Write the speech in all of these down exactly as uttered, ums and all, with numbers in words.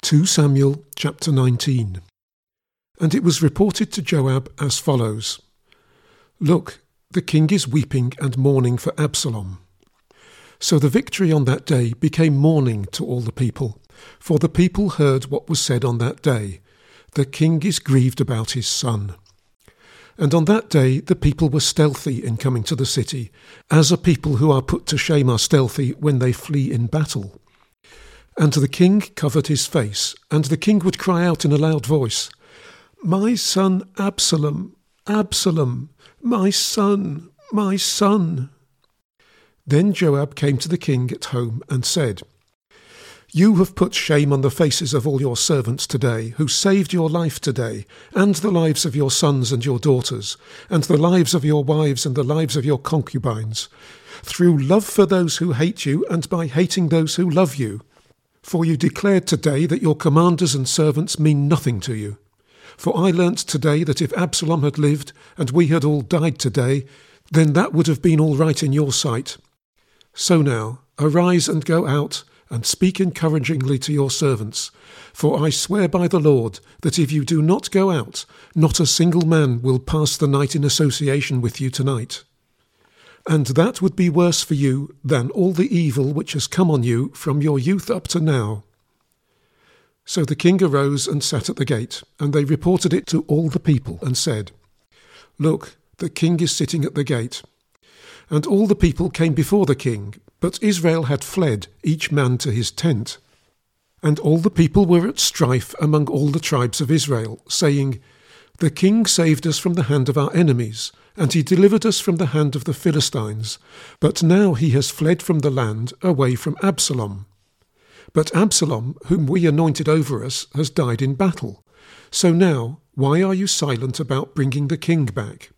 Second Samuel chapter nineteen. And it was reported to Joab as follows: Look, the king is weeping and mourning for Absalom. So the victory on that day became mourning to all the people, for the people heard what was said on that day: The king is grieved about his son. And on that day the people were stealthy in coming to the city, as a people who are put to shame are stealthy when they flee in battle. And the king covered his face, and the king would cry out in a loud voice, My son Absalom, Absalom, my son, my son. Then Joab came to the king at home and said, You have put shame on the faces of all your servants today, who saved your life today, and the lives of your sons and your daughters, and the lives of your wives and the lives of your concubines, through love for those who hate you and by hating those who love you. For you declared today that your commanders and servants mean nothing to you. For I learnt today that if Absalom had lived, and we had all died today, then that would have been all right in your sight. So now, arise and go out, and speak encouragingly to your servants. For I swear by the Lord that if you do not go out, not a single man will pass the night in association with you tonight. And that would be worse for you than all the evil which has come on you from your youth up to now. So the king arose and sat at the gate, and they reported it to all the people, and said, Look, the king is sitting at the gate. And all the people came before the king, but Israel had fled, each man to his tent. And all the people were at strife among all the tribes of Israel, saying, The king saved us from the hand of our enemies, and he delivered us from the hand of the Philistines. But now he has fled from the land away from Absalom. But Absalom, whom we anointed over us, has died in battle. So now, why are you silent about bringing the king back?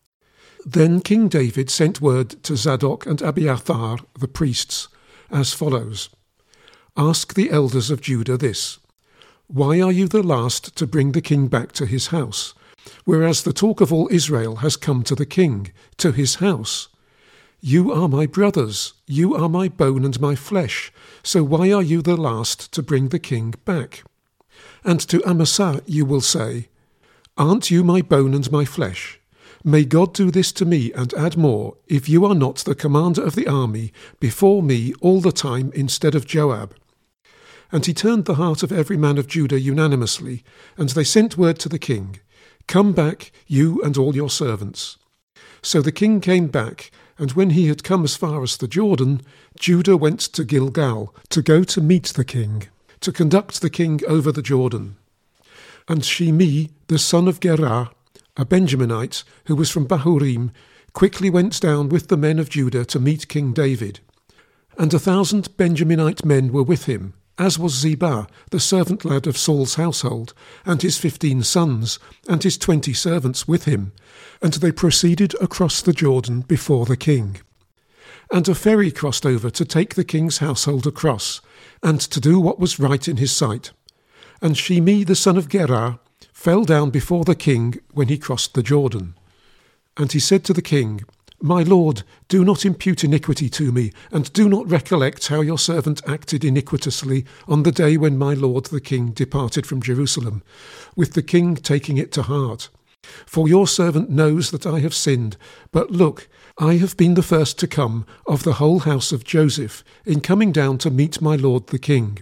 Then King David sent word to Zadok and Abiathar, the priests, as follows: Ask the elders of Judah this: Why are you the last to bring the king back to his house, whereas the talk of all Israel has come to the king, to his house? You are my brothers, you are my bone and my flesh, so why are you the last to bring the king back? And to Amasa you will say, Aren't you my bone and my flesh? May God do this to me and add more, if you are not the commander of the army before me all the time instead of Joab. And he turned the heart of every man of Judah unanimously, and they sent word to the king, Come back, you and all your servants. So the king came back, and when he had come as far as the Jordan, Judah went to Gilgal to go to meet the king, to conduct the king over the Jordan. And Shimei, the son of Gerah, a Benjaminite, who was from Bahurim, quickly went down with the men of Judah to meet King David. And a thousand Benjaminite men were with him, as was Ziba, the servant lad of Saul's household, and his fifteen sons, and his twenty servants with him. And they proceeded across the Jordan before the king. And a ferry crossed over to take the king's household across, and to do what was right in his sight. And Shimei the son of Gerah fell down before the king when he crossed the Jordan. And he said to the king, My lord, do not impute iniquity to me, and do not recollect how your servant acted iniquitously on the day when my lord the king departed from Jerusalem, with the king taking it to heart. For your servant knows that I have sinned, but look, I have been the first to come of the whole house of Joseph, in coming down to meet my lord the king.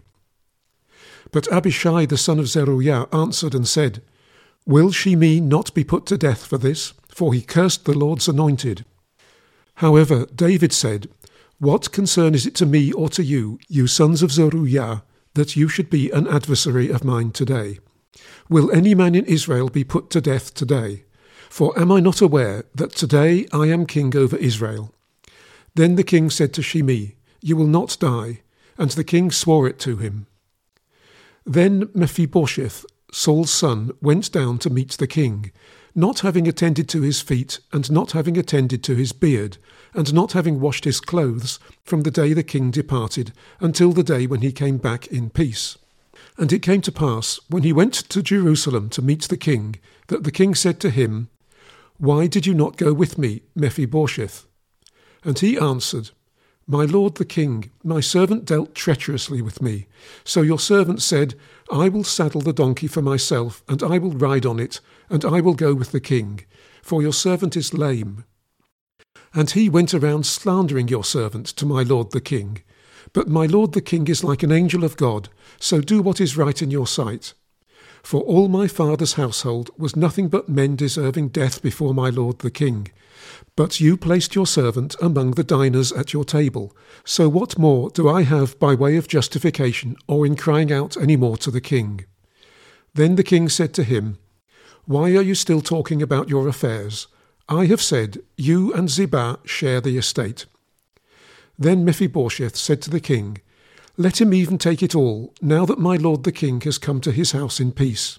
But Abishai the son of Zeruiah answered and said, Will Shimei not be put to death for this? For he cursed the Lord's anointed. However, David said, What concern is it to me or to you, you sons of Zeruiah, that you should be an adversary of mine today? Will any man in Israel be put to death today? For am I not aware that today I am king over Israel? Then the king said to Shimei, You will not die. And the king swore it to him. Then Mephibosheth, Saul's son, went down to meet the king, not having attended to his feet, and not having attended to his beard, and not having washed his clothes, from the day the king departed, until the day when he came back in peace. And it came to pass, when he went to Jerusalem to meet the king, that the king said to him, Why did you not go with me, Mephibosheth? And he answered, My lord the king, my servant dealt treacherously with me. So your servant said, I will saddle the donkey for myself, and I will ride on it, and I will go with the king, for your servant is lame. And he went around slandering your servant to my lord the king. But my lord the king is like an angel of God, so do what is right in your sight. For all my father's household was nothing but men deserving death before my lord the king. But you placed your servant among the diners at your table. So what more do I have by way of justification, or in crying out any more to the king? Then the king said to him, Why are you still talking about your affairs? I have said, you and Ziba share the estate. Then Mephibosheth said to the king, Let him even take it all, now that my lord the king has come to his house in peace.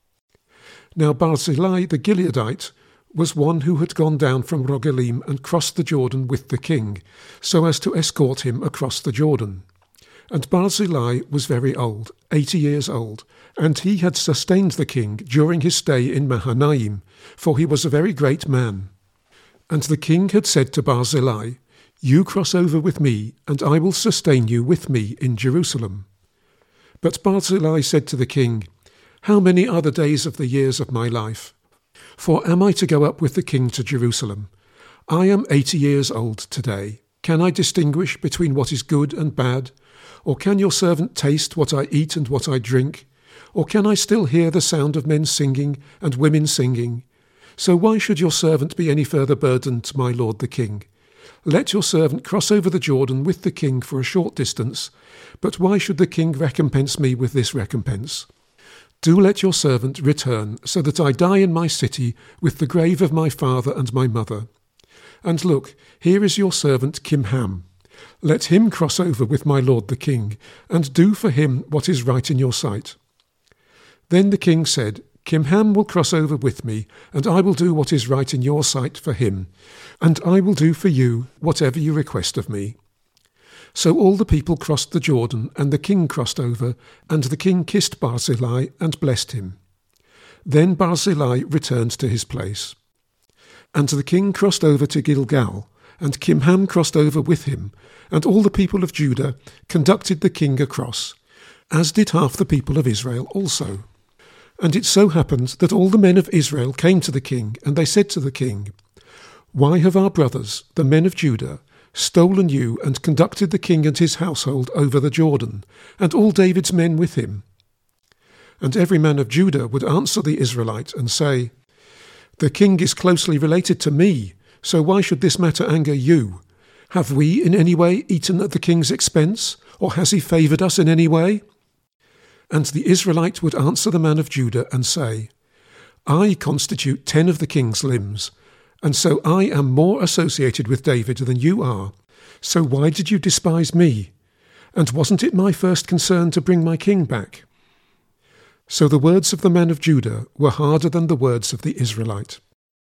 Now Barzillai the Gileadite was one who had gone down from Rogelim and crossed the Jordan with the king, so as to escort him across the Jordan. And Barzillai was very old, eighty years old, and he had sustained the king during his stay in Mahanaim, for he was a very great man. And the king had said to Barzillai, You cross over with me, and I will sustain you with me in Jerusalem. But Barzillai said to the king, How many are the days of the years of my life? For am I to go up with the king to Jerusalem? I am eighty years old today. Can I distinguish between what is good and bad? Or can your servant taste what I eat and what I drink? Or can I still hear the sound of men singing and women singing? So why should your servant be any further burdened to my lord the king? Let your servant cross over the Jordan with the king for a short distance, but why should the king recompense me with this recompense? Do let your servant return, so that I die in my city with the grave of my father and my mother. And look, here is your servant Kimham. Let him cross over with my lord the king, and do for him what is right in your sight. Then the king said, Kimham will cross over with me, and I will do what is right in your sight for him, and I will do for you whatever you request of me. So all the people crossed the Jordan, and the king crossed over, and the king kissed Barzillai and blessed him. Then Barzillai returned to his place. And the king crossed over to Gilgal, and Kimham crossed over with him, and all the people of Judah conducted the king across, as did half the people of Israel also. And it so happened that all the men of Israel came to the king, and they said to the king, Why have our brothers, the men of Judah, stolen you and conducted the king and his household over the Jordan, and all David's men with him? And every man of Judah would answer the Israelite and say, The king is closely related to me, so why should this matter anger you? Have we in any way eaten at the king's expense, or has he favoured us in any way? And the Israelite would answer the man of Judah and say, I constitute ten of the king's limbs, and so I am more associated with David than you are. So why did you despise me? And wasn't it my first concern to bring my king back? So the words of the man of Judah were harder than the words of the Israelite.